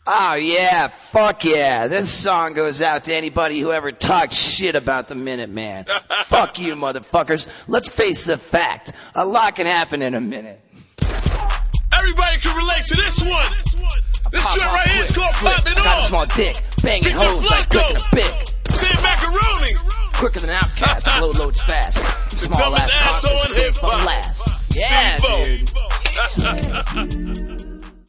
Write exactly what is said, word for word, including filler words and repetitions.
Oh, yeah, fuck yeah. This song goes out to anybody who ever talked shit about the Minuteman. Fuck you, motherfuckers. Let's face the fact. A lot can happen in a minute. Everybody can relate to this one. This joint right here is called Poppin' Off. I got a small dick, banging hoes like cooking a big. Say macaroni. Quicker than Outcast, blow loads fast. Small ass asshole in hip hop. Yeah, dude.